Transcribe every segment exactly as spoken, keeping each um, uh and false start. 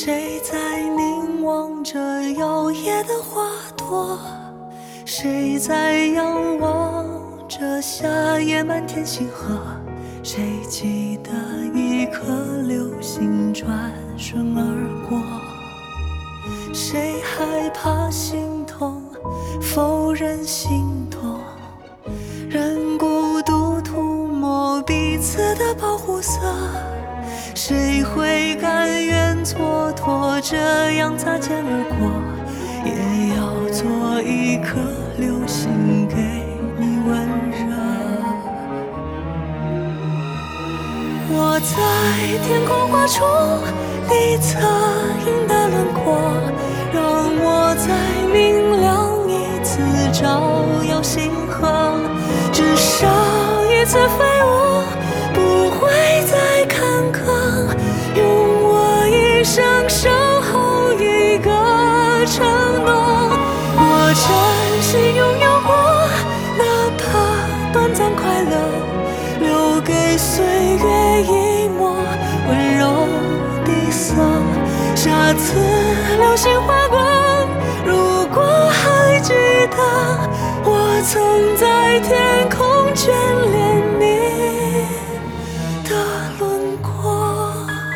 谁在凝望着摇曳的花朵？谁在仰望着夏夜满天星河？谁记得一颗流星转瞬而过？谁害怕心痛，否认心动？任孤独涂抹彼此的保护色。谁会甘愿蹉跎，这样擦肩而过？也要做一颗流星给你温热。我在天空画出你侧影的轮廓，让我再明亮一次，照耀星河。至少一次飞舞，不会再坎坷，用我一生守候一个承诺。我真心拥有过，哪怕短暂快乐，留给岁月一抹温柔的色。下次流星划过，如果还记得，我曾在天空眷恋你的轮廓。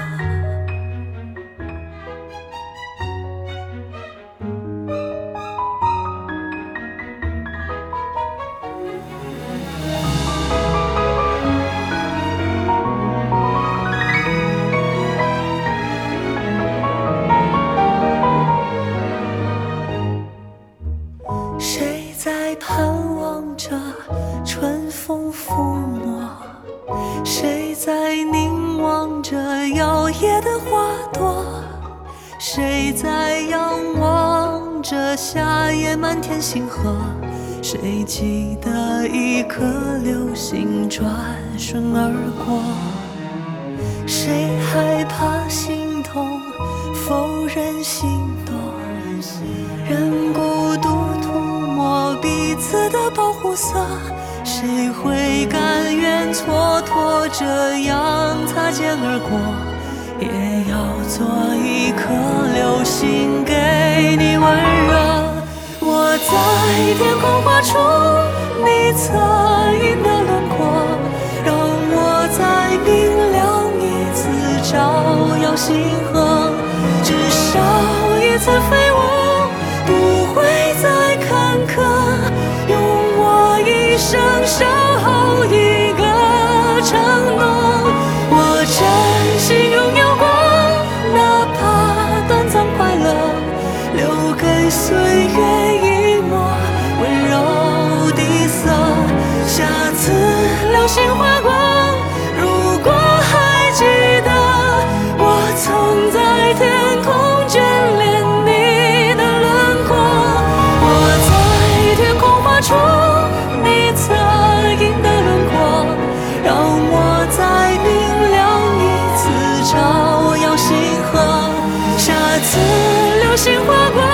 谁在盼望着春风抚摸？谁在凝望着摇曳的花朵？谁在仰望着夏夜满天星河？谁记得一颗流星转瞬而过？谁害怕心痛，否认心动？任孤独涂抹彼此的保护色。谁会甘愿蹉跎，这样擦肩而过？也要做一颗流星给你温热。我在天空画出你侧影的轮廓，让我再明亮一次，照耀星河。至少一次飞舞，不会再坎坷，用我一生守候一个承诺。我真心拥有过，哪怕短暂快乐，留给岁月一抹温柔的色。下次流星划过，如果还记得，我曾在天空眷恋你的轮廓。我在天空画出你侧影的轮廓，让我再明亮一次，照耀星河。下次流星划过，